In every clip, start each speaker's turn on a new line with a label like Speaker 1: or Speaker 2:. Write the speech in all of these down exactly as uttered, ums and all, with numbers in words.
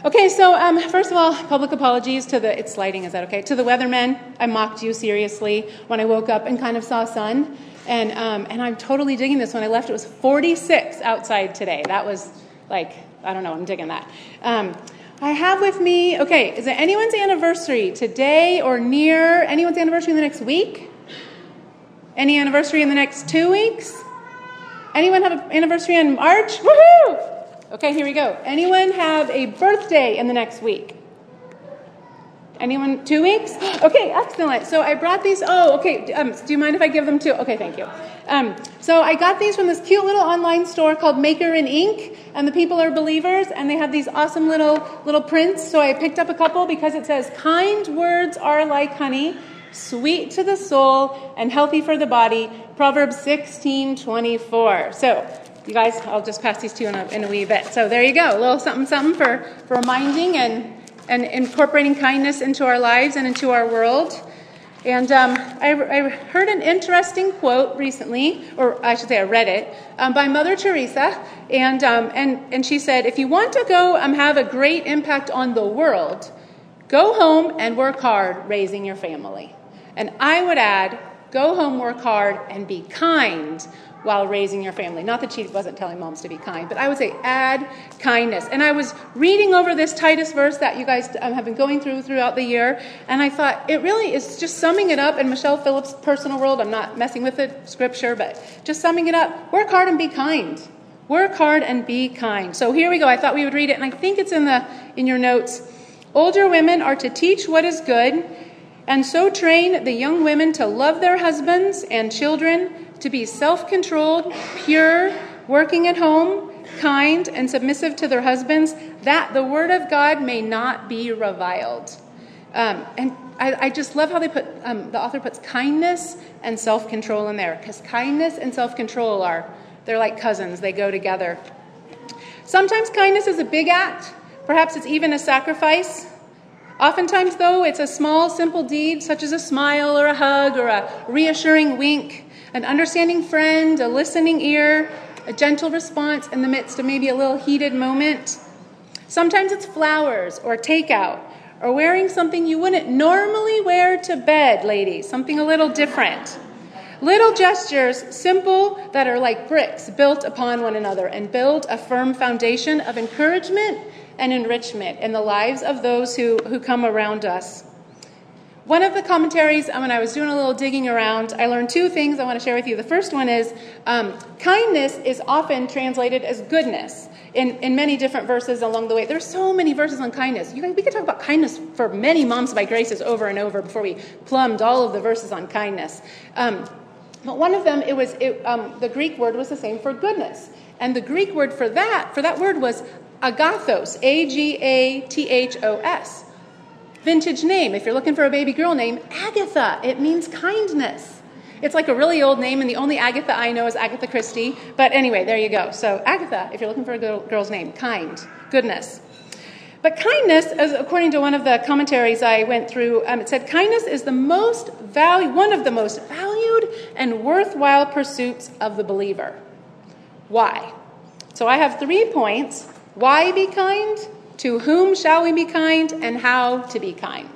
Speaker 1: Okay, so um, first of all, public apologies to the, it's lighting, is that okay? To the weathermen, I mocked you seriously when I woke up and kind of saw sun. And um, and I'm totally digging this. When I left, it was forty-six outside today. That was like, I don't know, I'm digging that. Um, I have with me, okay, is it anyone's anniversary today or near? Anyone's anniversary in the next week? Any anniversary in the next two weeks? Anyone have an anniversary in March? Woohoo! Okay, here we go. Anyone have a birthday in the next week? Anyone? Two weeks? Okay, excellent. So I brought these. Oh, okay. Um, do you mind if I give them to? Okay, thank you. Um, so I got these from this cute little online store called Maker and Ink, and the people are believers, and they have these awesome little little prints. So I picked up a couple because it says, "Kind words are like honey, sweet to the soul, and healthy for the body." Proverbs sixteen twenty-four. So. You guys, I'll just pass these to you in a, in a wee bit. So there you go, a little something, something for, for reminding and, and incorporating kindness into our lives and into our world. And um, I, I heard an interesting quote recently, or I should say I read it, um, by Mother Teresa. And, um, and, and she said, if you want to go um, have a great impact on the world, go home and work hard raising your family. And I would add, go home, work hard, and be kind while raising your family. Not that she wasn't telling moms to be kind, but I would say add kindness. And I was reading over this Titus verse that you guys um, have been going through throughout the year, and I thought it really is just summing it up in Michelle Phillips' personal world. I'm not messing with the scripture, but just summing it up. Work hard and be kind. Work hard and be kind. So here we go. I thought we would read it, and I think it's in the in your notes. Older women are to teach what is good, and so train the young women to love their husbands and children, to be self-controlled, pure, working at home, kind, and submissive to their husbands, that the word of God may not be reviled. Um, and I, I just love how they put, um, the author puts kindness and self-control in there, because kindness and self-control are, they're like cousins, they go together. Sometimes kindness is a big act, perhaps it's even a sacrifice. Oftentimes, though, it's a small, simple deed, such as a smile or a hug or a reassuring wink, an understanding friend, a listening ear, a gentle response in the midst of maybe a little heated moment. Sometimes it's flowers or takeout or wearing something you wouldn't normally wear to bed, ladies, something a little different. Little gestures, simple, that are like bricks built upon one another and build a firm foundation of encouragement and enrichment in the lives of those who, who come around us. One of the commentaries, when I was doing a little digging around, I learned two things I want to share with you. The first one is um, kindness is often translated as goodness in, in many different verses along the way. There's so many verses on kindness. You guys, we could talk about kindness for many Moms by Graces over and over before we plumbed all of the verses on kindness. Um, but one of them, it was it, um, the Greek word was the same for goodness. And the Greek word for that, for that word was agathos, A G A T H O S. Vintage name, if you're looking for a baby girl name, Agatha. It means kindness. It's like a really old name, and the only Agatha I know is Agatha Christie. But anyway, there you go. So Agatha, if you're looking for a girl, girl's name, kind, goodness. But kindness, as according to one of the commentaries I went through, um, it said kindness is the most value, one of the most valued and worthwhile pursuits of the believer. Why? So I have three points. Why be kind? To whom shall we be kind, and how to be kind?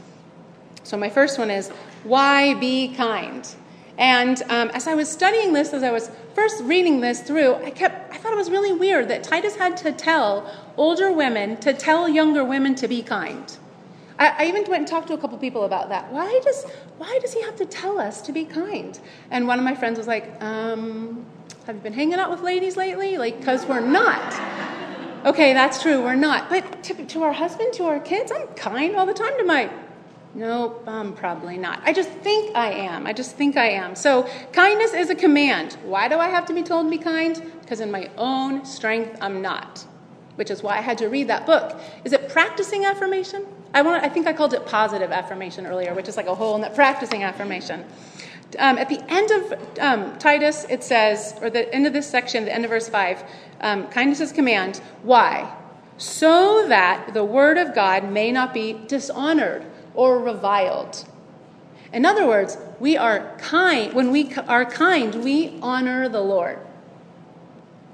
Speaker 1: So my first one is, why be kind? And um, as I was studying this, as I was first reading this through, I kept, I thought it was really weird that Titus had to tell older women to tell younger women to be kind. I, I even went and talked to a couple people about that. Why does, why does he have to tell us to be kind? And one of my friends was like, um, have you been hanging out with ladies lately? Like, because we're not. Okay, that's true, we're not. But to, to our husband, to our kids, I'm kind all the time to my... Nope, I'm probably not. I just think I am. I just think I am. So kindness is a command. Why do I have to be told to be kind? Because in my own strength, I'm not. Which is why I had to read that book. Is it practicing affirmation? I want. I think I called it positive affirmation earlier, which is like a whole net practicing affirmation. Um, at the end of um, Titus, it says, or the end of this section, the end of verse five, um, kindness is command. Why? So that the word of God may not be dishonored or reviled. In other words, we are kind. When we are kind, we honor the Lord.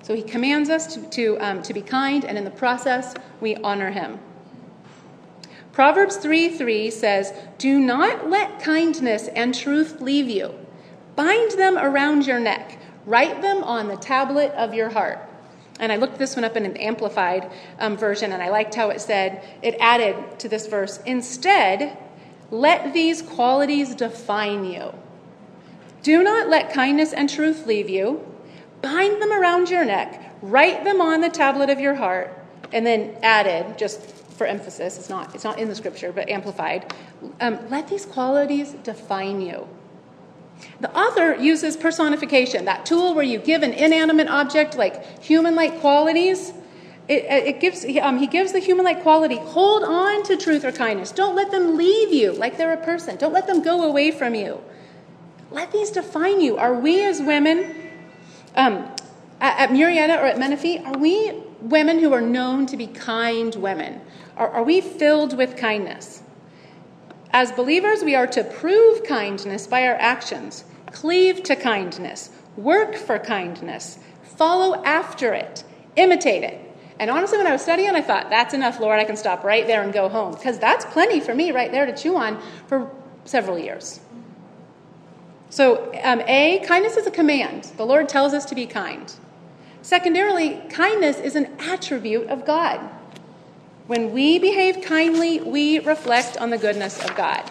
Speaker 1: So he commands us to, to, um, to be kind, and in the process, we honor him. Proverbs three three says, "Do not let kindness and truth leave you. Bind them around your neck. Write them on the tablet of your heart." And I looked this one up in an amplified um, version, and I liked how it said, it added to this verse, "Instead, let these qualities define you. Do not let kindness and truth leave you. Bind them around your neck. Write them on the tablet of your heart." And then added, just for emphasis, it's not, it's not in the scripture, but amplified, um, "let these qualities define you." The author uses personification, that tool where you give an inanimate object like human-like qualities. It, it gives um, he gives the human-like quality. Hold on to truth or kindness. Don't let them leave you like they're a person. Don't let them go away from you. Let these define you. Are we as women um, at, at Murrieta or at Menifee, are we women who are known to be kind women? Are, are we filled with kindness? As believers, we are to prove kindness by our actions, cleave to kindness, work for kindness, follow after it, imitate it. And honestly, when I was studying, I thought, that's enough, Lord, I can stop right there and go home. Because that's plenty for me right there to chew on for several years. So, um, A, kindness is a command. The Lord tells us to be kind. Secondarily, kindness is an attribute of God. When we behave kindly, we reflect on the goodness of God.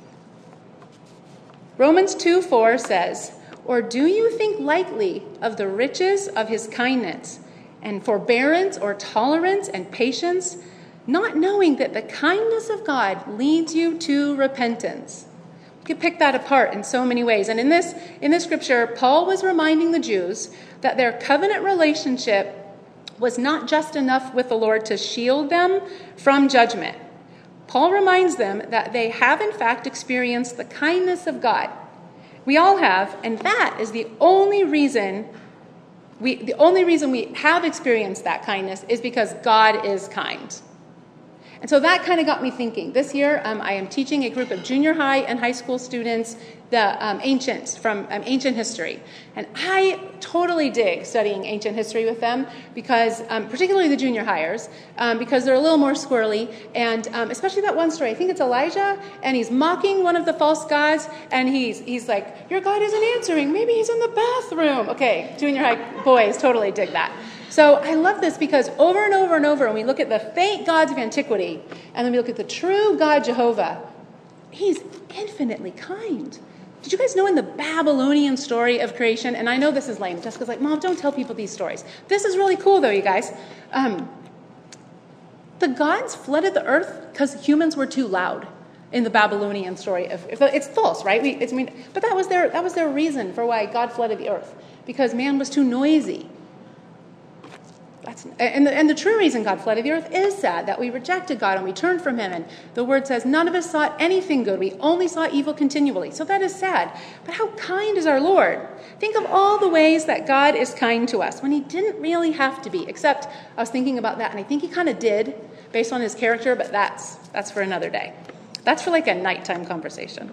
Speaker 1: Romans two four says, "Or do you think lightly of the riches of his kindness and forbearance or tolerance and patience, not knowing that the kindness of God leads you to repentance?" You could pick that apart in so many ways. And in this, in this scripture, Paul was reminding the Jews that their covenant relationship was not just enough with the Lord to shield them from judgment. Paul reminds them that they have in fact experienced the kindness of God. We all have, and that is the only reason we the only reason we have experienced that kindness is because God is kind. And so that kind of got me thinking. This year, um, I am teaching a group of junior high and high school students the um, ancients from um, ancient history. And I totally dig studying ancient history with them, because um, particularly the junior hires, um, because they're a little more squirrely. And um, especially that one story, I think it's Elijah, and he's mocking one of the false gods, and he's he's like, "Your God isn't answering. Maybe he's in the bathroom." Okay, junior high boys totally dig that. So I love this because over and over and over, when we look at the fake gods of antiquity, and then we look at the true God Jehovah, he's infinitely kind. Did you guys know in the Babylonian story of creation, and I know this is lame, Jessica's like, "Mom, don't tell people these stories." This is really cool though, you guys. Um, the gods flooded the earth because humans were too loud in the Babylonian story. Of, if it's false, right? We, it's, I mean, but that was their that was their reason for why God flooded the earth, because man was too noisy. That's, and, the, and the true reason God flooded the earth is sad, that we rejected God and we turned from him. And the word says none of us sought anything good. We only sought evil continually. So that is sad. But how kind is our Lord? Think of all the ways that God is kind to us when he didn't really have to be, except I was thinking about that, and I think he kind of did based on his character, but that's that's for another day. That's for like a nighttime conversation.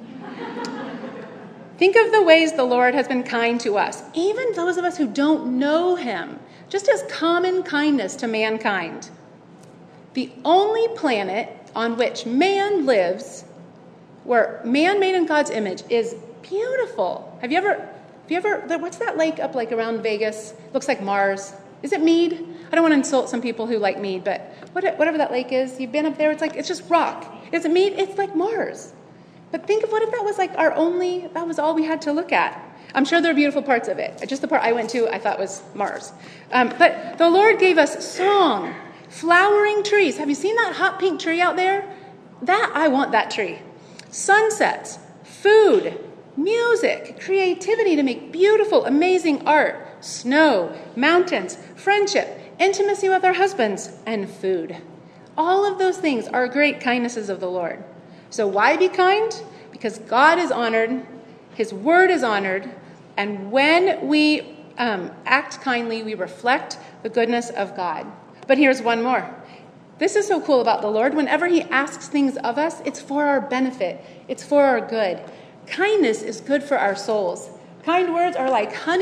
Speaker 1: Think of the ways the Lord has been kind to us, even those of us who don't know him, just as common kindness to mankind. The only planet on which man lives, where man made in God's image, is beautiful. Have you ever, have you ever, what's that lake up like around Vegas? Looks like Mars. Is it Mead? I don't want to insult some people who like Mead, but whatever that lake is, you've been up there, it's like, it's just rock. Is it Mead? It's like Mars. But think of what if that was like our only, that was all we had to look at. I'm sure there are beautiful parts of it. Just the part I went to, I thought was Mars. Um, but the Lord gave us song, flowering trees. Have you seen that hot pink tree out there? That, I want that tree. Sunsets, food, music, creativity to make beautiful, amazing art, snow, mountains, friendship, intimacy with our husbands, and food. All of those things are great kindnesses of the Lord. So why be kind? Because God is honored, his word is honored, and when we um, act kindly, we reflect the goodness of God. But here's one more. This is so cool about the Lord. Whenever he asks things of us, it's for our benefit. It's for our good. Kindness is good for our souls. Kind words are like honey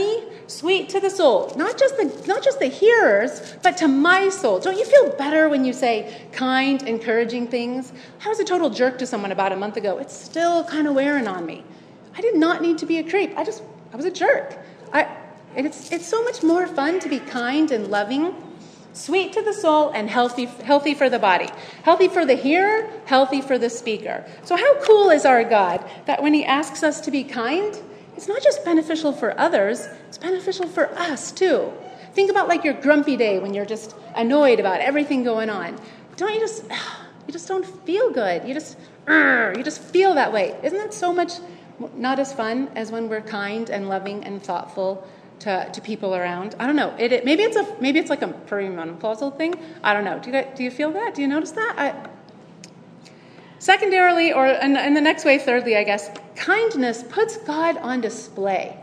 Speaker 1: sweet to the soul. Not just the not just the hearers, but to my soul. Don't you feel better when you say kind, encouraging things? I was a total jerk to someone about a month ago. It's still kind of wearing on me. I did not need to be a creep. I just I was a jerk. I and it's it's so much more fun to be kind and loving, sweet to the soul, and healthy healthy for the body. Healthy for the hearer, healthy for the speaker. So how cool is our God that when he asks us to be kind, it's not just beneficial for others, it's beneficial for us too. Think about like your grumpy day when you're just annoyed about everything going on. Don't you just, you just don't feel good. You just, you just feel that way. Isn't that so much not as fun as when we're kind and loving and thoughtful to, to people around? I don't know. It, it maybe it's a maybe it's like a perimenopausal thing. I don't know. Do you do you feel that? Do you notice that? I, Secondarily, or in, in the next way, thirdly, I guess, kindness puts God on display.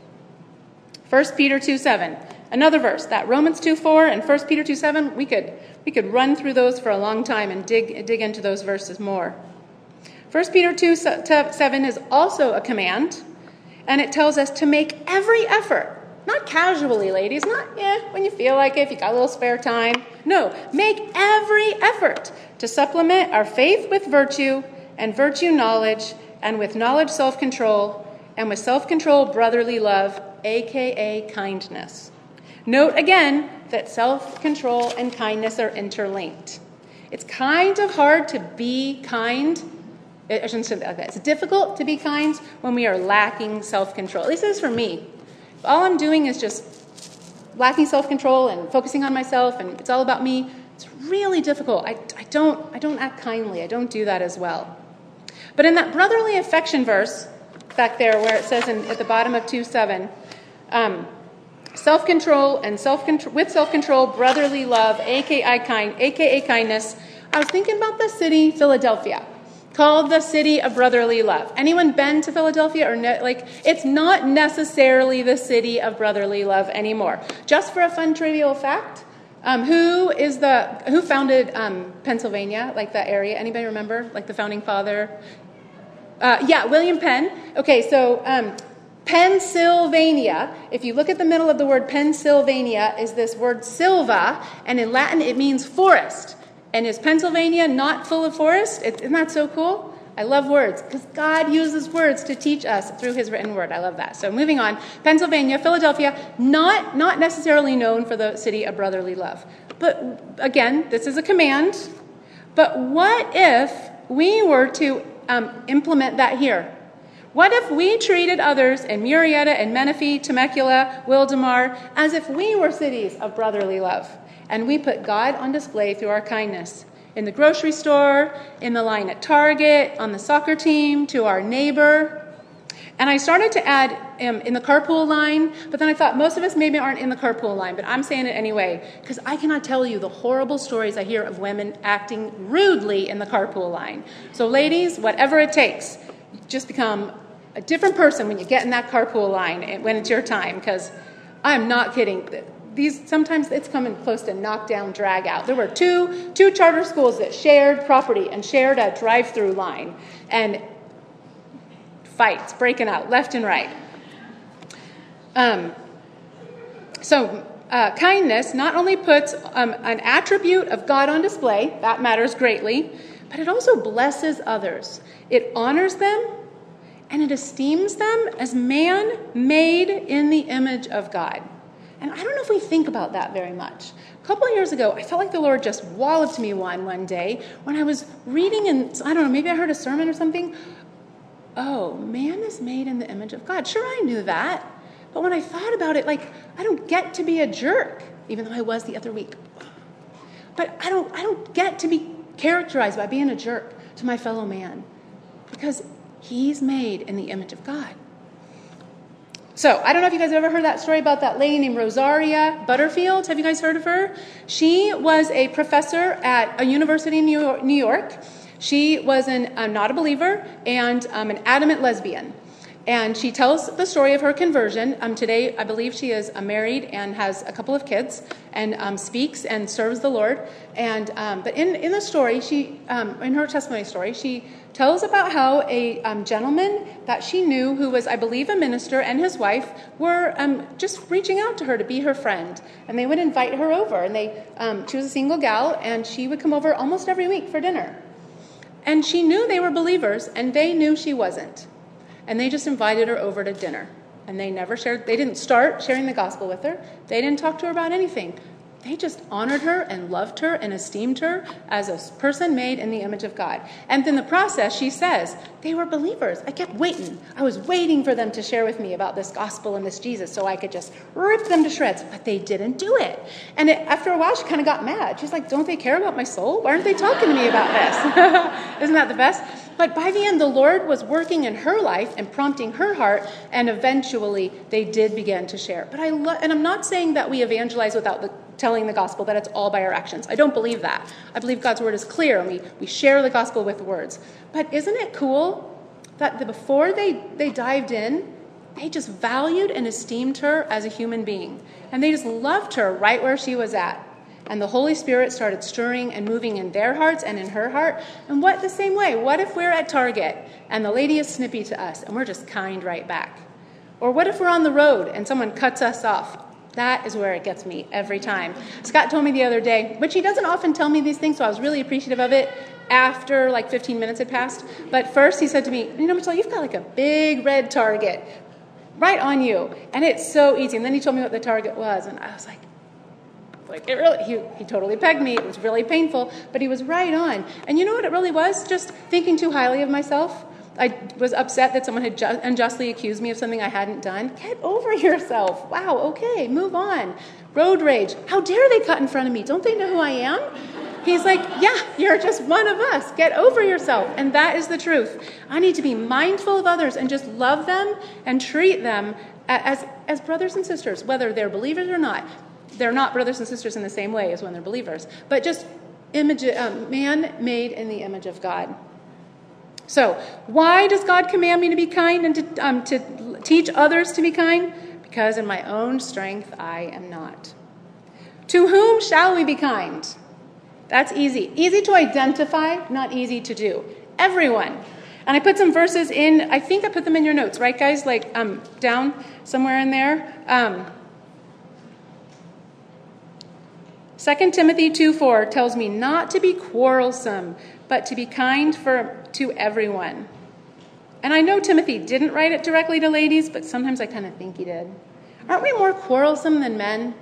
Speaker 1: First Peter two seven, another verse, that Romans two four and First Peter two seven, we could we could run through those for a long time and dig dig into those verses more. First Peter two seven is also a command, and it tells us to make every effort. Not casually, ladies, not yeah, when you feel like it, if you got a little spare time. No, make every effort to supplement our faith with virtue, and virtue knowledge, and with knowledge self-control, and with self-control brotherly love, aka kindness. Note again that self-control and kindness are interlinked. It's kind of hard to be kind. I shouldn't say that. It's difficult to be kind when we are lacking self-control. At least it is for me. If all I'm doing is just lacking self-control and focusing on myself, and it's all about me, it's really difficult. I, I don't I don't act kindly. I don't do that as well. But in that brotherly affection verse back there, where it says in, at the bottom of two seven, um, self-control and self-control with self-control, brotherly love, aka kind, aka kindness. I was thinking about the city Philadelphia, called the city of brotherly love. Anyone been to Philadelphia? Or ne- like, it's not necessarily the city of brotherly love anymore. Just for a fun trivial fact, um, who is the who founded um, Pennsylvania? Like that area? Anybody remember? Like the founding father? Uh, yeah, William Penn. Okay, so um, Pennsylvania. If you look at the middle of the word Pennsylvania, is this word silva, and in Latin it means forest. And is Pennsylvania not full of forest? Isn't that so cool? I love words, because God uses words to teach us through his written word. I love that. So moving on. Pennsylvania, Philadelphia, not, not necessarily known for the city of brotherly love. But again, this is a command. But what if we were to um, implement that here? What if we treated others in Murrieta and Menifee, Temecula, Wildomar, as if we were cities of brotherly love? And we put God on display through our kindness. In the grocery store, in the line at Target, on the soccer team, to our neighbor. And I started to add um, in the carpool line, but then I thought most of us maybe aren't in the carpool line, but I'm saying it anyway, because I cannot tell you the horrible stories I hear of women acting rudely in the carpool line. So ladies, whatever it takes, just become a different person when you get in that carpool line when it's your time, because I'm not kidding. These sometimes it's coming close to knockdown, drag out. There were two two charter schools that shared property and shared a drive-through line, and fights breaking out left and right. Um, so uh, kindness not only puts um, an attribute of God on display, that matters greatly, but it also blesses others. It honors them, and it esteems them as man made in the image of God. And I don't know if we think about that very much. A couple of years ago, I felt like the Lord just walloped me one one day when I was reading, and I don't know, maybe I heard a sermon or something. Oh, man is made in the image of God. Sure, I knew that. But when I thought about it, like, I don't get to be a jerk, even though I was the other week. But I don't, I don't get to be characterized by being a jerk to my fellow man, because he's made in the image of God. So, I don't know if you guys have ever heard that story about that lady named Rosaria Butterfield. Have you guys heard of her? She was a professor at a university in New York. She was an, uh, not a believer and um, an adamant lesbian. And she tells the story of her conversion. Um, today, I believe she is uh, married and has a couple of kids and um, speaks and serves the Lord. And um, but in, in the story, she um, in her testimony story, she tells about how a um, gentleman that she knew, who was, I believe, a minister, and his wife were um, just reaching out to her to be her friend. And they would invite her over. And they um, she was a single gal, and she would come over almost every week for dinner. And she knew they were believers, and they knew she wasn't. And they just invited her over to dinner. And they never shared, they didn't start sharing the gospel with her. They didn't talk to her about anything. They just honored her and loved her and esteemed her as a person made in the image of God. And in the process, she says, they were believers. I kept waiting. I was waiting for them to share with me about this gospel and this Jesus so I could just rip them to shreds. But they didn't do it. And it, after a while, she kind of got mad. She's like, don't they care about my soul? Why aren't they talking to me about this? Isn't that the best? But by the end, the Lord was working in her life and prompting her heart, and eventually they did begin to share. But I lo- and I'm not saying that we evangelize without the, telling the gospel, that it's all by our actions. I don't believe that. I believe God's word is clear, and we, we share the gospel with words. But isn't it cool that the, before they, they dived in, they just valued and esteemed her as a human being, and they just loved her right where she was at. And the Holy Spirit started stirring and moving in their hearts and in her heart. And what the same way? What if we're at Target and the lady is snippy to us and we're just kind right back? Or what if we're on the road and someone cuts us off? That is where it gets me every time. Scott told me the other day, which he doesn't often tell me these things, so I was really appreciative of it after like fifteen minutes had passed. But first he said to me, you know, Michelle, you've got like a big red Target right on you. And it's so easy. And then he told me what the Target was. And I was like, Like it really, he, he totally pegged me. It was really painful, but he was right on. And you know what it really was? Just thinking too highly of myself. I was upset that someone had ju- unjustly accused me of something I hadn't done. Get over yourself. Wow, okay, move on. Road rage. How dare they cut in front of me? Don't they know who I am? He's like, yeah, you're just one of us. Get over yourself. And that is the truth. I need to be mindful of others and just love them and treat them as, as brothers and sisters, whether they're believers or not. They're not brothers and sisters in the same way as when they're believers, but just image, um, man made in the image of God. So why does God command me to be kind and to, um, to teach others to be kind? Because in my own strength, I am not. To whom shall we be kind? That's easy. Easy to identify, not easy to do. Everyone. And I put some verses in, I think I put them in your notes, right guys? Like um, down somewhere in there. Um, Second Timothy two four tells me not to be quarrelsome, but to be kind for to everyone. And I know Timothy didn't write it directly to ladies, but sometimes I kind of think he did. Aren't we more quarrelsome than men?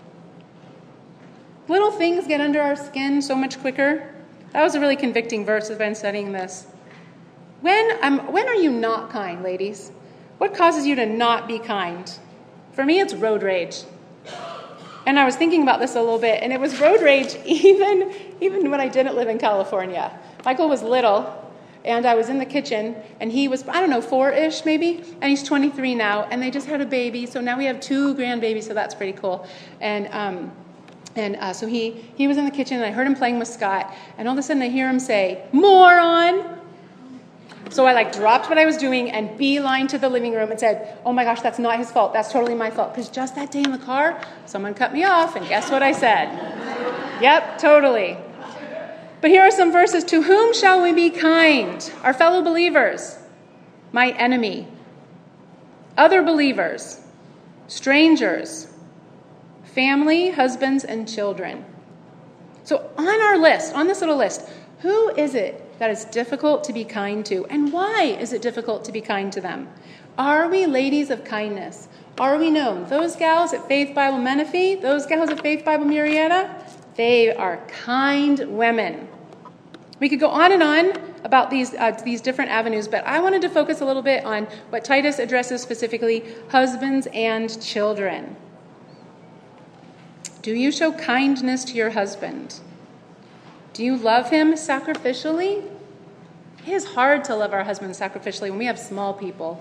Speaker 1: Little things get under our skin so much quicker. That was a really convicting verse as I've been studying this. When, um, when are you not kind, ladies? What causes you to not be kind? For me, it's road rage. And I was thinking about this a little bit, and it was road rage even, even when I didn't live in California. Michael was little, and I was in the kitchen, and he was, I don't know, four-ish maybe, and he's twenty-three now, and they just had a baby, so now we have two grandbabies, so that's pretty cool. And um, and uh, so he, he was in the kitchen, and I heard him playing with Scott, and all of a sudden I hear him say, "Moron!" So I like dropped what I was doing and beelined to the living room and said, oh my gosh, that's not his fault. That's totally my fault. Because just that day in the car, someone cut me off, and guess what I said? Yep, totally. But here are some verses. To whom shall we be kind? Our fellow believers, my enemy, other believers, strangers, family, husbands, and children. So on our list, on this little list, who is it that is difficult to be kind to? And why is it difficult to be kind to them? Are we ladies of kindness? Are we known? Those gals at Faith Bible Menifee, those gals at Faith Bible Murrieta, they are kind women. We could go on and on about these uh, these different avenues, but I wanted to focus a little bit on what Titus addresses specifically, husbands and children. Do you show kindness to your husband? Do you love him sacrificially? It is hard to love our husbands sacrificially when we have small people.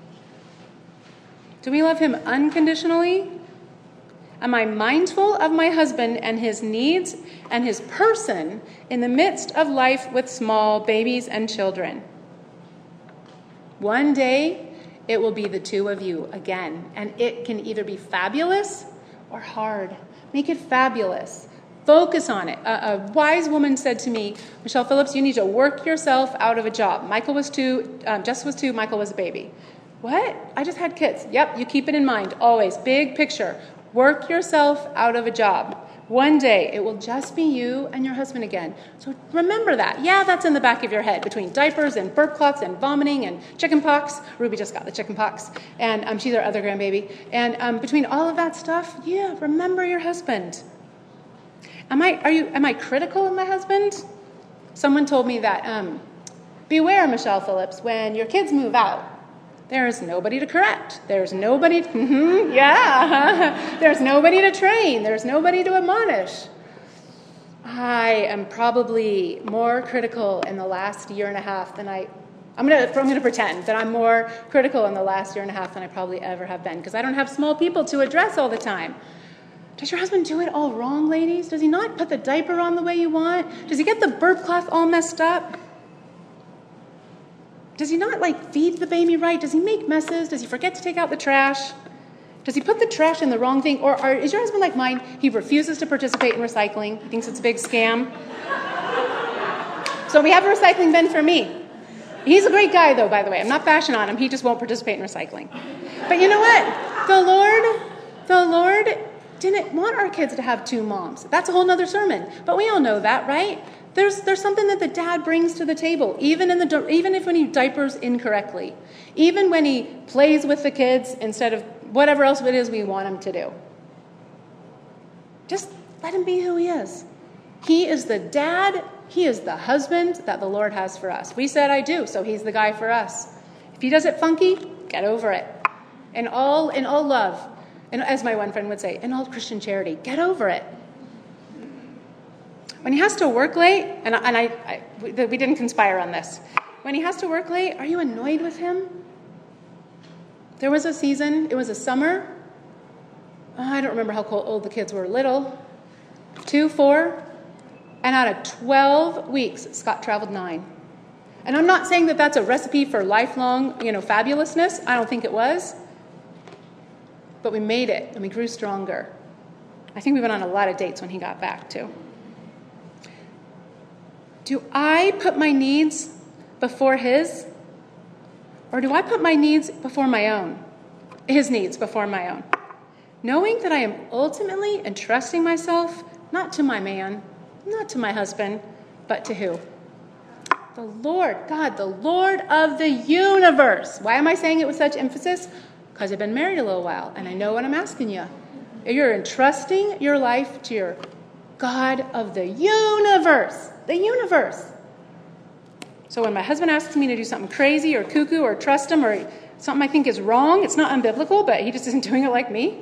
Speaker 1: Do we love him unconditionally? Am I mindful of my husband and his needs and his person in the midst of life with small babies and children? One day, it will be the two of you again. And it can either be fabulous or hard. Make it fabulous. Focus on it. A, a wise woman said to me, Michelle Phillips, you need to work yourself out of a job. Michael was two, um, Jess was two, Michael was a baby. What? I just had kids. Yep, you keep it in mind, always. Big picture. Work yourself out of a job. One day, it will just be you and your husband again. So remember that. Yeah, that's in the back of your head between diapers and burp clots and vomiting and chicken pox. Ruby just got the chicken pox, and um, she's our other grandbaby. And um, between all of that stuff, yeah, remember your husband. Am I, are you, am I critical of my husband? Someone told me that, um, beware, Michelle Phillips, when your kids move out, there's nobody to correct. There's nobody, mm-hmm, yeah, there's nobody to train. There's nobody to admonish. I am probably more critical in the last year and a half than I, I'm going to I'm going to pretend that I'm more critical in the last year and a half than I probably ever have been, because I don't have small people to address all the time. Does your husband do it all wrong, ladies? Does he not put the diaper on the way you want? Does he get the burp cloth all messed up? Does he not, like, feed the baby right? Does he make messes? Does he forget to take out the trash? Does he put the trash in the wrong thing? Or are, is your husband like mine? He refuses to participate in recycling. He thinks it's a big scam. So we have a recycling bin for me. He's a great guy, though, by the way. I'm not bashing on him. He just won't participate in recycling. But you know what? The Lord, the Lord didn't want our kids to have two moms. That's a whole nother sermon. But we all know that, right? There's there's something that the dad brings to the table, even in the even if when he diapers incorrectly, even when he plays with the kids instead of whatever else it is we want him to do. Just let him be who he is. He is the dad. He is the husband that the Lord has for us. We said I do, so he's the guy for us. If he does it funky, get over it. In all in all love, and as my one friend would say, in all Christian charity, get over it. When he has to work late, and, I, and I, I, we didn't conspire on this. When he has to work late, are you annoyed with him? There was a season, it was a summer. Oh, I don't remember how old the kids were, little. Two, four. And out of twelve weeks, Scott traveled nine. And I'm not saying that that's a recipe for lifelong, you know, fabulousness. I don't think it was. But we made it, and we grew stronger. I think we went on a lot of dates when he got back, too. Do I put my needs before his? Or do I put my needs before my own? His needs before my own? Knowing that I am ultimately entrusting myself, not to my man, not to my husband, but to who? The Lord, God, the Lord of the universe. Why am I saying it with such emphasis? Because I've been married a little while, and I know what I'm asking you. You're entrusting your life to your God of the universe. The universe. So when my husband asks me to do something crazy or cuckoo or trust him or something I think is wrong, it's not unbiblical, but he just isn't doing it like me,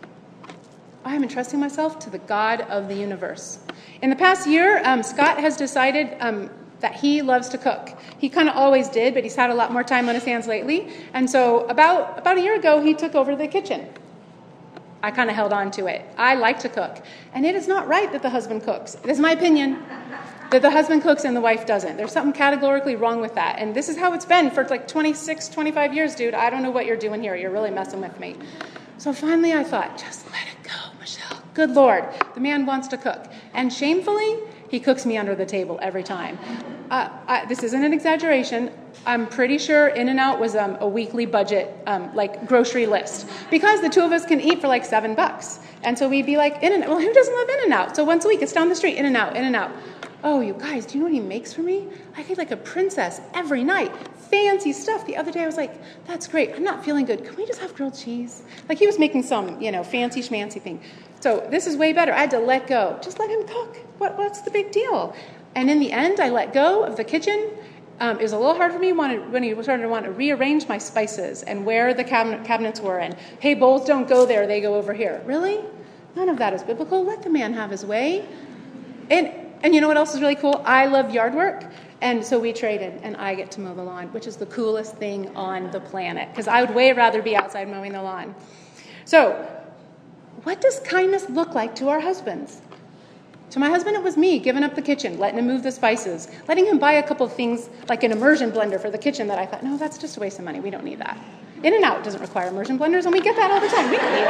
Speaker 1: I am entrusting myself to the God of the universe. In the past year, um, Scott has decided um, that he loves to cook. He kind of always did, but he's had a lot more time on his hands lately. And so about, about a year ago, he took over the kitchen. I kind of held on to it. I like to cook. And it is not right that the husband cooks. It is my opinion that the husband cooks and the wife doesn't. There's something categorically wrong with that. And this is how it's been for like twenty-six, twenty-five years, dude. I don't know what you're doing here. You're really messing with me. So finally I thought, just let it go, Michelle. Good Lord. The man wants to cook. And shamefully, he cooks me under the table every time. Uh, I, this isn't an exaggeration. I'm pretty sure In-N-Out was um, a weekly budget, um, like grocery list, because the two of us can eat for like seven bucks. And so we'd be like, In-N-Out. Well, who doesn't love In-N-Out? So once a week, it's down the street, In-N-Out, In-N-Out. Oh, you guys, do you know what he makes for me? I eat like a princess every night. Fancy stuff. The other day I was like, that's great. I'm not feeling good. Can we just have grilled cheese? Like he was making some, you know, fancy schmancy thing. So this is way better. I had to let go. Just let him cook. What, what's the big deal? And in the end, I let go of the kitchen. Um, it was a little hard for me when he started to want to rearrange my spices and where the cabinet, cabinets were. And, hey, bowls don't go there. They go over here. Really? None of that is biblical. Let the man have his way. And And you know what else is really cool? I love yard work, and so we traded, and I get to mow the lawn, which is the coolest thing on the planet, because I would way rather be outside mowing the lawn. So what does kindness look like to our husbands? To my husband, it was me giving up the kitchen, letting him move the spices, letting him buy a couple of things like an immersion blender for the kitchen that I thought, no, that's just a waste of money. We don't need that. In-N-Out doesn't require immersion blenders, and we get that all the time. We don't need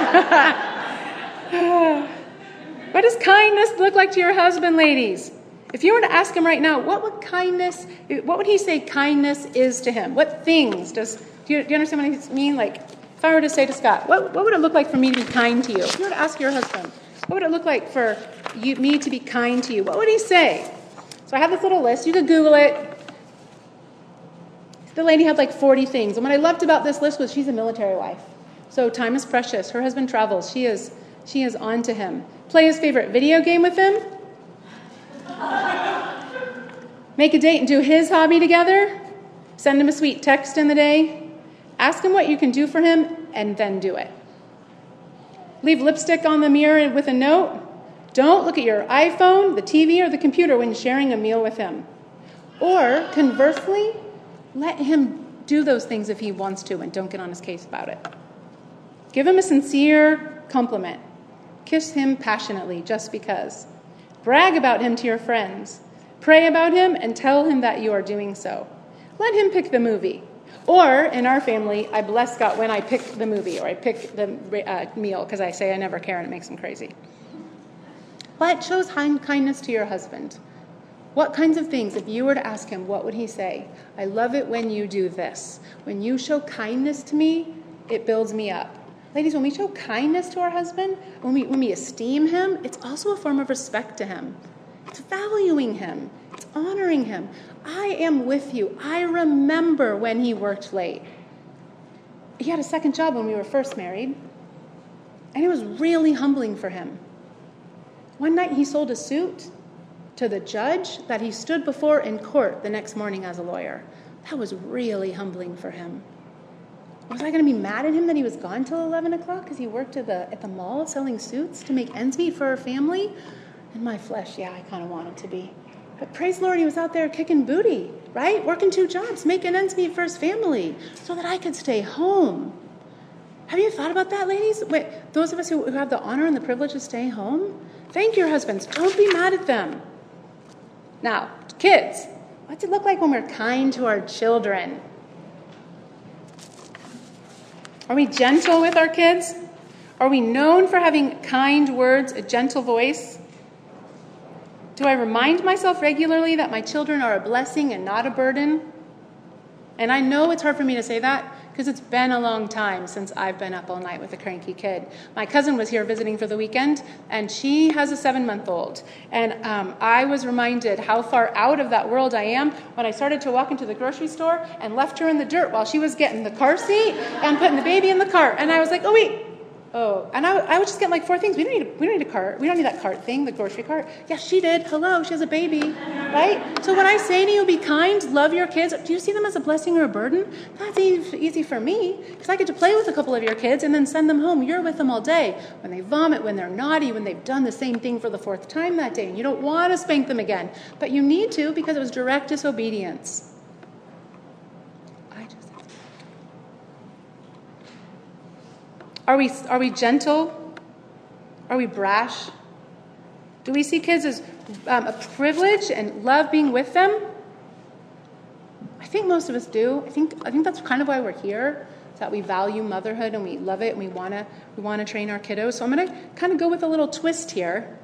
Speaker 1: that. What does kindness look like to your husband, ladies? If you were to ask him right now, what would kindness, what would he say kindness is to him? What things does, do you, do you understand what I mean? Like, if I were to say to Scott, what, what would it look like for me to be kind to you? If you were to ask your husband, what would it look like for you, me to be kind to you? What would he say? So I have this little list. You could Google it. The lady had like forty things. And what I loved about this list was she's a military wife. So time is precious. Her husband travels. She is, she is on to him. Play his favorite video game with him. Make a date and do his hobby together. Send him a sweet text in the day. Ask him what you can do for him and then do it. Leave lipstick on the mirror with a note. Don't look at your iPhone, the T V, or the computer when sharing a meal with him. Or, conversely, let him do those things if he wants to and don't get on his case about it. Give him a sincere compliment. Kiss him passionately just because. Brag about him to your friends. Pray about him and tell him that you are doing so. Let him pick the movie. Or, in our family, I bless Scott when I pick the movie or I pick the uh, meal because I say I never care and it makes him crazy. But show kindness to your husband. What kinds of things, if you were to ask him, what would he say? I love it when you do this. When you show kindness to me, it builds me up. Ladies, when we show kindness to our husband, when we, when we esteem him, it's also a form of respect to him. It's valuing him. It's honoring him. I am with you. I remember when he worked late. He had a second job when we were first married, and it was really humbling for him. One night he sold a suit to the judge that he stood before in court the next morning as a lawyer. That was really humbling for him. Was I going to be mad at him that he was gone till eleven o'clock because he worked at the at the mall selling suits to make ends meet for our family? In my flesh, yeah, I kind of wanted to be. But praise the Lord, he was out there kicking booty, right? Working two jobs, making ends meet for his family so that I could stay home. Have you thought about that, ladies? Wait, those of us who, who have the honor and the privilege to stay home, thank your husbands. Don't be mad at them. Now, kids, what's it look like when we're kind to our children? Are we gentle with our kids? Are we known for having kind words, a gentle voice? Do I remind myself regularly that my children are a blessing and not a burden? And I know it's hard for me to say that because it's been a long time since I've been up all night with a cranky kid. My cousin was here visiting for the weekend, and she has a seven-month-old. And um, I was reminded how far out of that world I am when I started to walk into the grocery store and left her in the dirt while she was getting the car seat and putting the baby in the cart. And I was like, oh, wait. Oh, and I, I was just getting like four things. We don't need a, we don't need a cart. We don't need that cart thing, the grocery cart. Yes, she did. Hello, she has a baby, right? So when I say to you, be kind, love your kids, do you see them as a blessing or a burden? That's easy, easy for me because I get to play with a couple of your kids and then send them home. You're with them all day. When they vomit, when they're naughty, when they've done the same thing for the fourth time that day, and you don't want to spank them again, but you need to because it was direct disobedience. Are we, are we gentle? Are we brash? Do we see kids as um, a privilege and love being with them? I think most of us do. I think I think that's kind of why we're here, is that we value motherhood and we love it and we want to we want to train our kiddos. So I'm going to kind of go with a little twist here.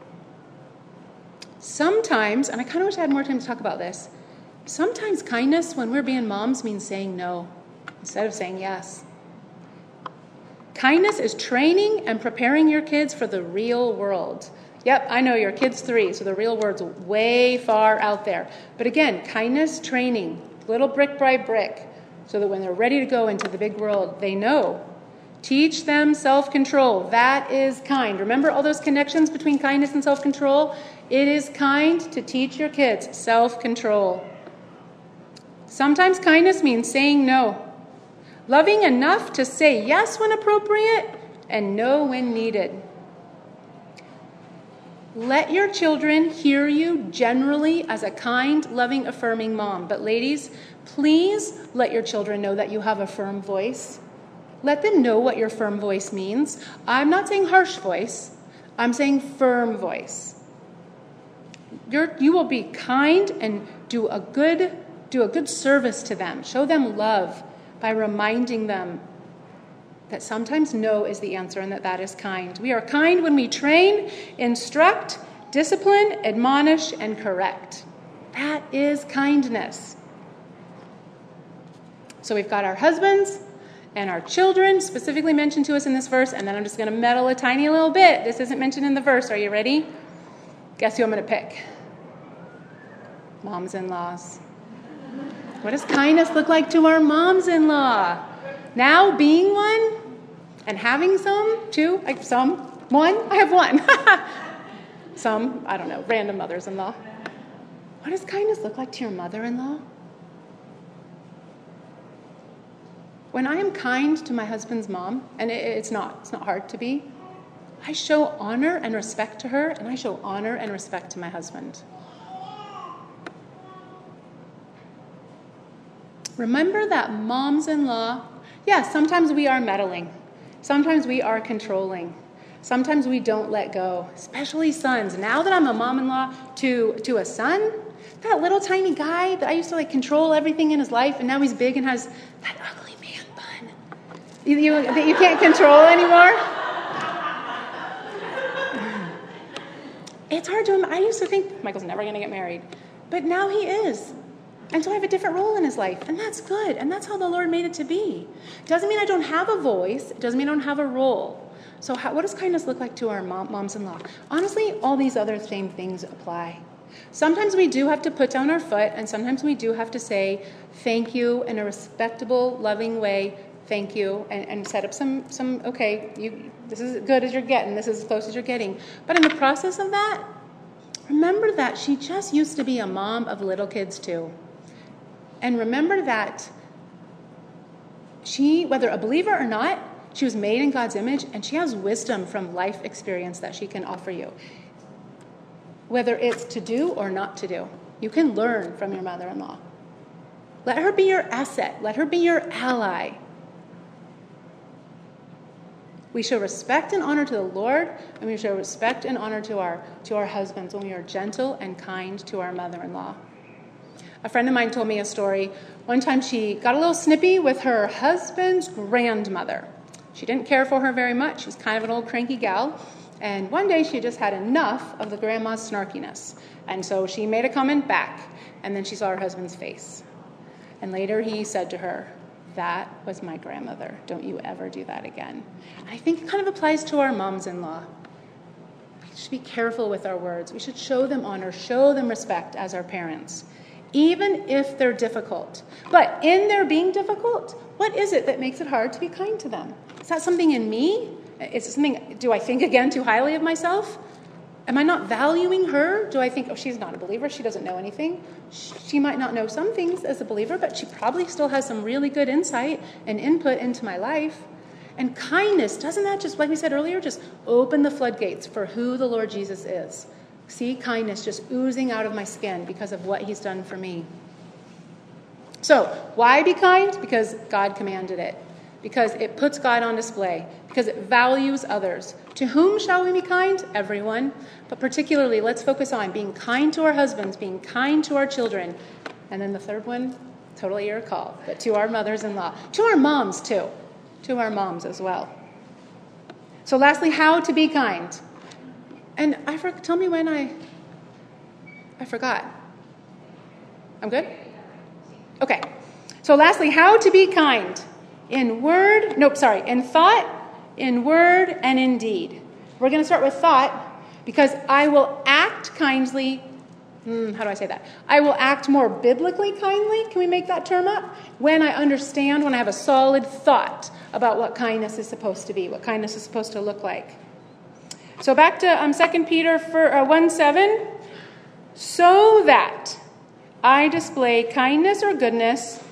Speaker 1: Sometimes, and I kind of wish I had more time to talk about this, sometimes kindness when we're being moms means saying no instead of saying yes. Kindness is training and preparing your kids for the real world. Yep, I know your kid's three, so the real world's way far out there. But again, kindness training, little brick by brick, so that when they're ready to go into the big world, they know. Teach them self-control. That is kind. Remember all those connections between kindness and self-control? It is kind to teach your kids self-control. Sometimes kindness means saying no. Loving enough to say yes when appropriate and no when needed. Let your children hear you generally as a kind, loving, affirming mom. But ladies, please let your children know that you have a firm voice. Let them know what your firm voice means. I'm not saying harsh voice. I'm saying firm voice. You're, you will be kind and do a good, do a good service to them. Show them love by reminding them that sometimes no is the answer and that that is kind. We are kind when we train, instruct, discipline, admonish, and correct. That is kindness. So we've got our husbands and our children specifically mentioned to us in this verse, and then I'm just going to meddle a tiny little bit. This isn't mentioned in the verse. Are you ready? Guess who I'm going to pick? Moms-in-laws. What does kindness look like to our moms-in-law? Now being one and having some, two, like some, one, I have one. Some, I don't know, random mothers-in-law. What does kindness look like to your mother-in-law? When I am kind to my husband's mom, and it, it's not, it's not hard to be, I show honor and respect to her, and I show honor and respect to my husband. Remember that moms-in-law, yeah, sometimes we are meddling. Sometimes we are controlling. Sometimes we don't let go, especially sons. Now that I'm a mom-in-law to, to a son, that little tiny guy that I used to like control everything in his life, and now he's big and has that ugly man bun you, you, that you can't control anymore. It's hard to, I used to think Michael's never going to get married, but now he is. And so I have a different role in his life, and that's good, and that's how the Lord made it to be. It doesn't mean I don't have a voice. It doesn't mean I don't have a role. So how, what does kindness look like to our mom, moms-in-law? Honestly, all these other same things apply. Sometimes we do have to put down our foot, and sometimes we do have to say thank you in a respectable, loving way, thank you, and, and set up some, some okay, you, this is as good as you're getting, this is as close as you're getting. But in the process of that, remember that she just used to be a mom of little kids too. And remember that she, whether a believer or not, she was made in God's image, and she has wisdom from life experience that she can offer you. Whether it's to do or not to do, you can learn from your mother-in-law. Let her be your asset. Let her be your ally. We show respect and honor to the Lord, and we show respect and honor to our, to our husbands when we are gentle and kind to our mother-in-law. A friend of mine told me a story. One time she got a little snippy with her husband's grandmother. She didn't care for her very much. She was kind of an old cranky gal. And one day she just had enough of the grandma's snarkiness. And so she made a comment back. And then she saw her husband's face. And later he said to her, "That was my grandmother. Don't you ever do that again." I think it kind of applies to our moms-in-law. We should be careful with our words. We should show them honor, show them respect as our parents, even if they're difficult. But in their being difficult, what is it that makes it hard to be kind to them? Is that something in me? Is it something, do I think again too highly of myself? Am I not valuing her? Do I think, oh, she's not a believer, she doesn't know anything? She might not know some things as a believer, but she probably still has some really good insight and input into my life. And kindness, doesn't that just, like we said earlier, just open the floodgates for who the Lord Jesus is? See kindness just oozing out of my skin because of what he's done for me. So, why be kind? Because God commanded it. Because it puts God on display. Because it values others. To whom shall we be kind? Everyone. But particularly, let's focus on being kind to our husbands, being kind to our children. And then the third one, totally your call, but to our mothers-in-law. To our moms, too. To our moms as well. So lastly, how to be kind. And I for, tell me when I, I forgot. I'm good? Okay. So lastly, how to be kind. In word, nope, sorry, in thought, in word, and in deed. We're going to start with thought because I will act kindly. Hmm, how do I say that? I will act more biblically kindly. Can we make that term up? When I understand, when I have a solid thought about what kindness is supposed to be, what kindness is supposed to look like. So back to um, Second Peter for, uh, one seven. So that I display kindness or goodness,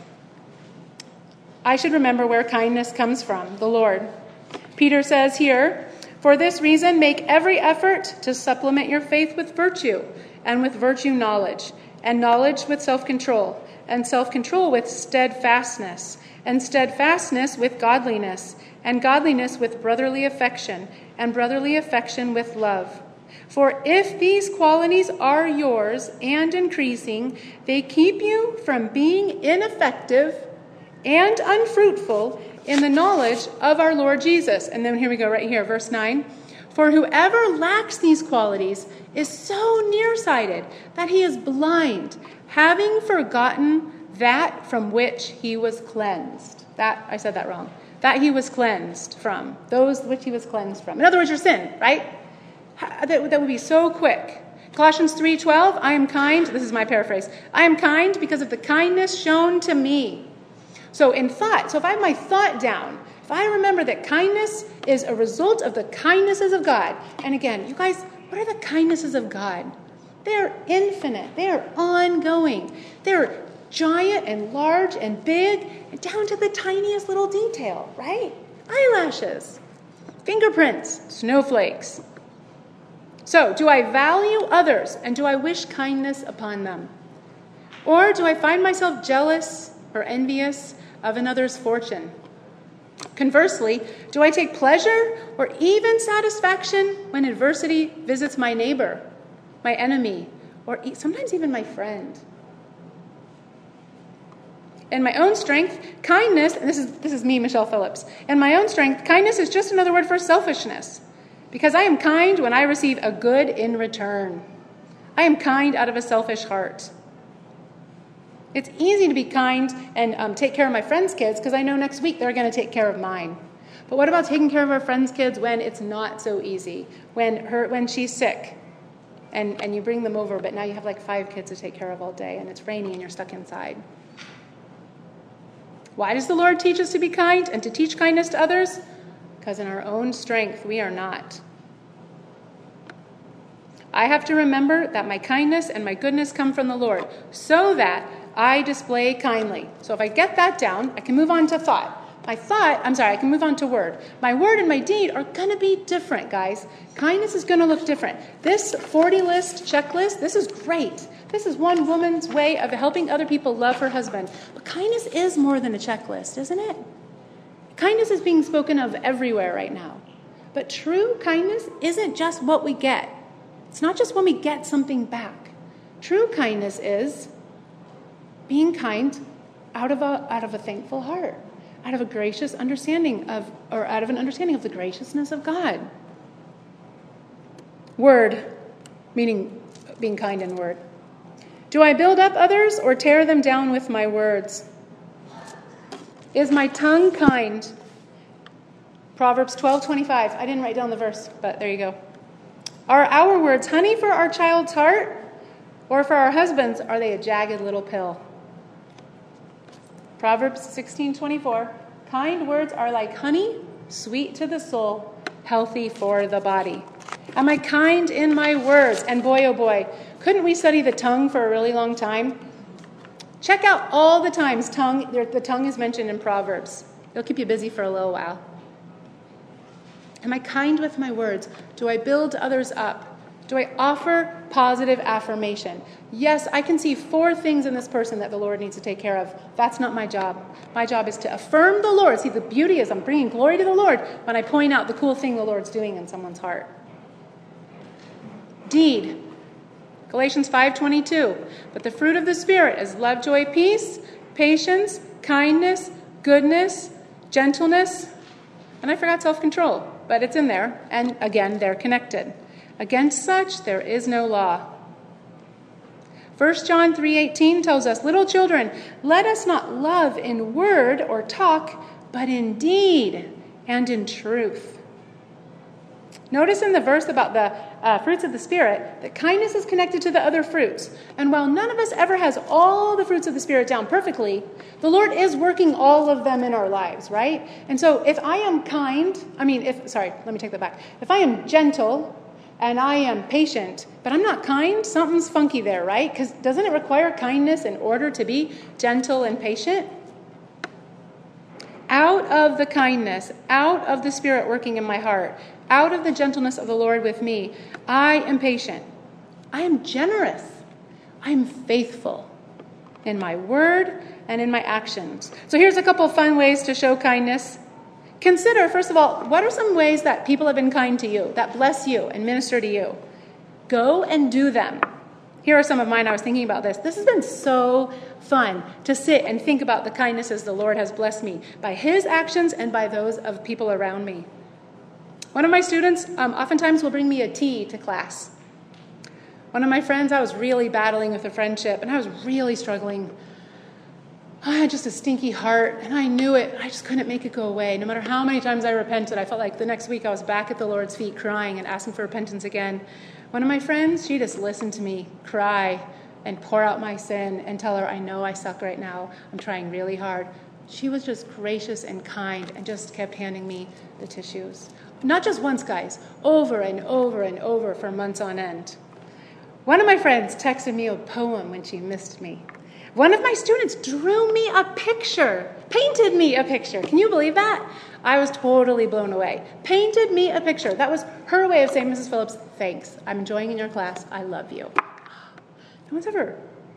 Speaker 1: I should remember where kindness comes from, the Lord. Peter says here, for this reason, make every effort to supplement your faith with virtue, and with virtue knowledge, and knowledge with self-control, and self-control with steadfastness, and steadfastness with godliness, and godliness with brotherly affection, and brotherly affection with love. For if these qualities are yours and increasing, they keep you from being ineffective and unfruitful in the knowledge of our Lord Jesus. And then here we go, right here, verse nine. For whoever lacks these qualities is so nearsighted that he is blind, having forgotten that from which he was cleansed. That, I said that wrong. That he was cleansed from. Those which he was cleansed from. In other words, your sin, right? That, that would be so quick. Colossians three twelve, I am kind. This is my paraphrase. I am kind because of the kindness shown to me. So in thought, so if I have my thought down, if I remember that kindness is a result of the kindnesses of God, and again, you guys, what are the kindnesses of God? They're infinite. They are ongoing. They're giant and large and big, and down to the tiniest little detail, right? Eyelashes, fingerprints, snowflakes. So, do I value others, and do I wish kindness upon them? Or do I find myself jealous or envious of another's fortune? Conversely, do I take pleasure or even satisfaction when adversity visits my neighbor, my enemy, or sometimes even my friend? In my own strength, kindness, and this is this is me, Michelle Phillips. In my own strength, kindness is just another word for selfishness. Because I am kind when I receive a good in return. I am kind out of a selfish heart. It's easy to be kind and um, take care of my friends' kids because I know next week they're going to take care of mine. But what about taking care of our friends' kids when it's not so easy? When her when she's sick and, and you bring them over, but now you have like five kids to take care of all day and it's rainy and you're stuck inside. Why does the Lord teach us to be kind and to teach kindness to others? Because in our own strength, we are not. I have to remember that my kindness and my goodness come from the Lord, so that I display kindly. So if I get that down, I can move on to thought. My thought, I'm sorry, I can move on to word. My word and my deed are going to be different, guys. Kindness is going to look different. This forty-list checklist, this is great. This is one woman's way of helping other people love her husband. But kindness is more than a checklist, isn't it? Kindness is being spoken of everywhere right now. But true kindness isn't just what we get. It's not just when we get something back. True kindness is being kind out of a out of a thankful heart, out of a gracious understanding of, or out of an understanding of the graciousness of God. Word, meaning being kind in word. Do I build up others or tear them down with my words? Is my tongue kind? Proverbs twelve twenty-five. I didn't write down the verse, but there you go. Are our words honey for our child's heart? Or for our husbands, are they a jagged little pill? Proverbs sixteen twenty-four. Kind words are like honey, sweet to the soul, healthy for the body. Am I kind in my words? And boy, oh boy, couldn't we study the tongue for a really long time? Check out all the times tongue, the tongue is mentioned in Proverbs. It'll keep you busy for a little while. Am I kind with my words? Do I build others up? Do I offer positive affirmation? Yes, I can see four things in this person that the Lord needs to take care of. That's not my job. My job is to affirm the Lord. See, the beauty is I'm bringing glory to the Lord when I point out the cool thing the Lord's doing in someone's heart. Deed. Galatians five twenty-two. But the fruit of the Spirit is love, joy, peace, patience, kindness, goodness, gentleness, and I forgot self-control, but it's in there. And again, they're connected. Against such, there is no law. First John three eighteen tells us, little children, let us not love in word or talk, but in deed and in truth. Notice in the verse about the uh, fruits of the Spirit that kindness is connected to the other fruits. And while none of us ever has all the fruits of the Spirit down perfectly, the Lord is working all of them in our lives, right? And so if I am kind, I mean, if, sorry, let me take that back. If I am gentle and I am patient, but I'm not kind, something's funky there, right? Because doesn't it require kindness in order to be gentle and patient? Out of the kindness, out of the Spirit working in my heart, out of the gentleness of the Lord with me, I am patient. I am generous. I am faithful in my word and in my actions. So here's a couple of fun ways to show kindness. Consider, first of all, what are some ways that people have been kind to you, that bless you and minister to you? Go and do them. Here are some of mine. I was thinking about this. This has been so fun to sit and think about the kindnesses the Lord has blessed me by his actions and by those of people around me. One of my students um, oftentimes will bring me a tea to class. One of my friends, I was really battling with a friendship, and I was really struggling. I had just a stinky heart, and I knew it. I just couldn't make it go away. No matter how many times I repented, I felt like the next week I was back at the Lord's feet crying and asking for repentance again. One of my friends, she just listened to me cry and pour out my sin and tell her, I know I suck right now. I'm trying really hard. She was just gracious and kind and just kept handing me the tissues. Not just once, guys, over and over and over for months on end. One of my friends texted me a poem when she missed me. One of my students drew me a picture, painted me a picture. Can you believe that? I was totally blown away. Painted me a picture. That was her way of saying, Missus Phillips, thanks. I'm enjoying in your class. I love you. No one's ever...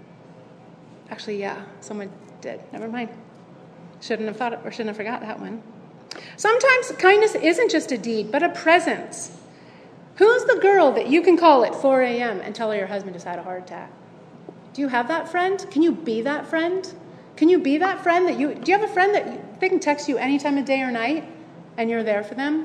Speaker 1: Actually, yeah, someone did. Never mind. Shouldn't have thought it, or shouldn't have forgot that one. Sometimes kindness isn't just a deed, but a presence. Who's the girl that you can call at four a.m. and tell her your husband just had a heart attack? Do you have that friend? Can you be that friend? Can you be that friend that you... Do you have a friend that you, they can text you any time of day or night and you're there for them?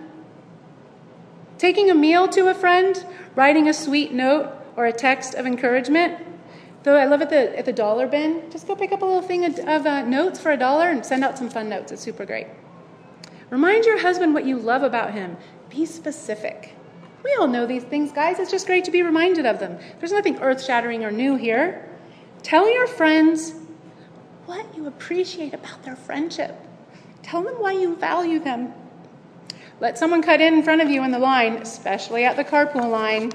Speaker 1: Taking a meal to a friend, writing a sweet note or a text of encouragement. Though I live at the at the dollar bin, just go pick up a little thing of, of uh, notes for a dollar and send out some fun notes. It's super great. Remind your husband what you love about him. Be specific. We all know these things, guys. It's just great to be reminded of them. There's nothing earth-shattering or new here. Tell your friends what you appreciate about their friendship. Tell them why you value them. Let someone cut in in front of you in the line, especially at the carpool line.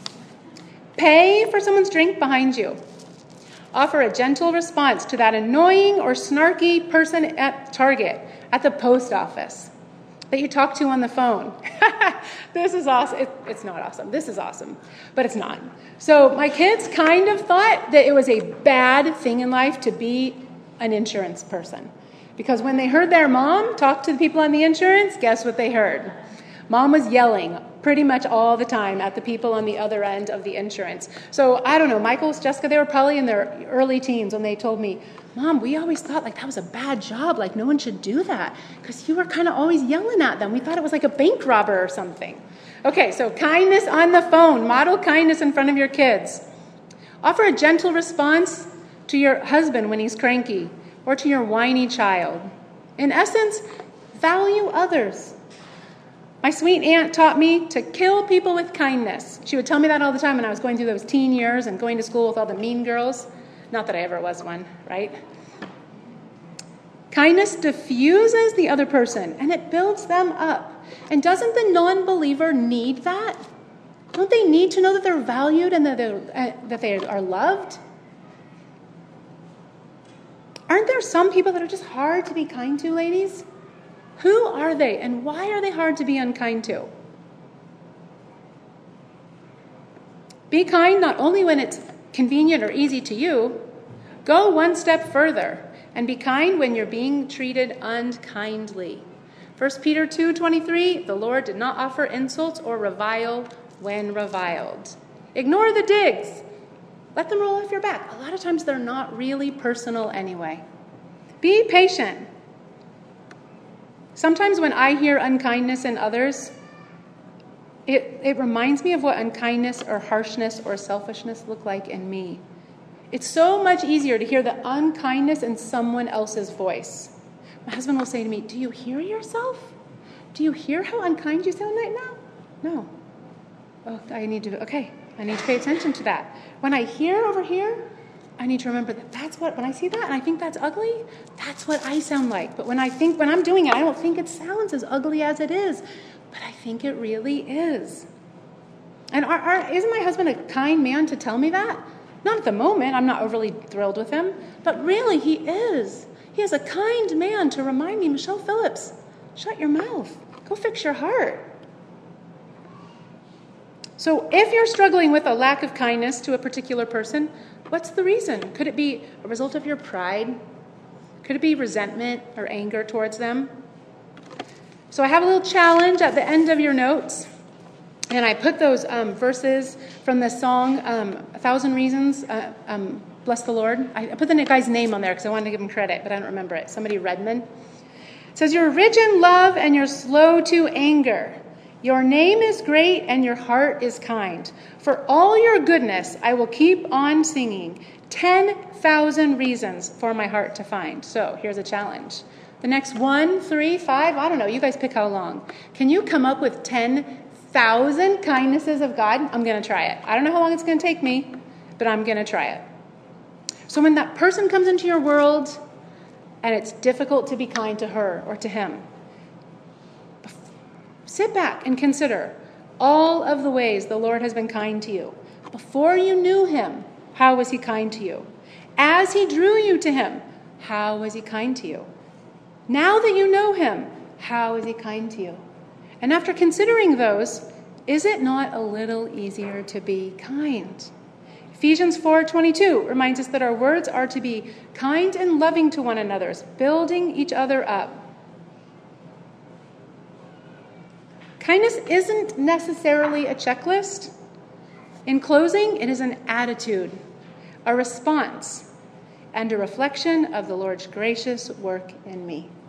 Speaker 1: Pay for someone's drink behind you. Offer a gentle response to that annoying or snarky person at Target, at the post office, that you talk to on the phone. This is awesome. It, it's not awesome. This is awesome, but it's not. So my kids kind of thought that it was a bad thing in life to be an insurance person. Because when they heard their mom talk to the people on the insurance, guess what they heard? Mom was yelling pretty much all the time at the people on the other end of the insurance. So I don't know, Michael, Jessica, they were probably in their early teens when they told me, Mom, we always thought like that was a bad job, like no one should do that, because you were kind of always yelling at them. We thought it was like a bank robber or something. Okay, so kindness on the phone. Model kindness in front of your kids. Offer a gentle response to your husband when he's cranky or to your whiny child. In essence, value others. My sweet aunt taught me to kill people with kindness. She would tell me that all the time when I was going through those teen years and going to school with all the mean girls. Not that I ever was one, right? Kindness diffuses the other person, and it builds them up. And doesn't the non-believer need that? Don't they need to know that they're valued and that, they're, uh, that they are loved? Aren't there some people that are just hard to be kind to, ladies? Who are they, and why are they hard to be unkind to? Be kind not only when it's convenient or easy to you. Go one step further and be kind when you're being treated unkindly. First Peter two twenty-three, the Lord did not offer insults or revile when reviled. Ignore the digs. Let them roll off your back. A lot of times they're not really personal anyway. Be patient. Sometimes when I hear unkindness in others, it, it reminds me of what unkindness or harshness or selfishness look like in me. It's so much easier to hear the unkindness in someone else's voice. My husband will say to me, do you hear yourself? Do you hear how unkind you sound right now? No. Oh, I need to, okay, I need to pay attention to that. When I hear over here, I need to remember that that's what, when I see that and I think that's ugly, that's what I sound like. But when I think, when I'm doing it, I don't think it sounds as ugly as it is. But I think it really is. And are, are, isn't my husband a kind man to tell me that? Not at the moment. I'm not overly thrilled with him. But really, he is. He is a kind man to remind me, Michelle Phillips, shut your mouth. Go fix your heart. So if you're struggling with a lack of kindness to a particular person, what's the reason? Could it be a result of your pride? Could it be resentment or anger towards them? So I have a little challenge at the end of your notes. And I put those um, verses from the song, um, A Thousand Reasons, uh, um, Bless the Lord. I, I put the guy's name on there because I wanted to give him credit, but I don't remember it. Somebody Redmond. It says, you're rich in love and you're slow to anger. Your name is great and your heart is kind. For all your goodness, I will keep on singing. ten thousand reasons for my heart to find. So here's a challenge. The next one, three, five, I don't know. You guys pick how long. Can you come up with ten thousand kindnesses of God? I'm going to try it. I don't know how long it's going to take me, but I'm going to try it. So when that person comes into your world and it's difficult to be kind to her or to him, sit back and consider all of the ways the Lord has been kind to you. Before you knew him, how was he kind to you? As he drew you to him, how was he kind to you? Now that you know him, how is he kind to you? And after considering those, is it not a little easier to be kind? Ephesians four twenty-two reminds us that our words are to be kind and loving to one another, building each other up. Kindness isn't necessarily a checklist. In closing, it is an attitude, a response, and a reflection of the Lord's gracious work in me.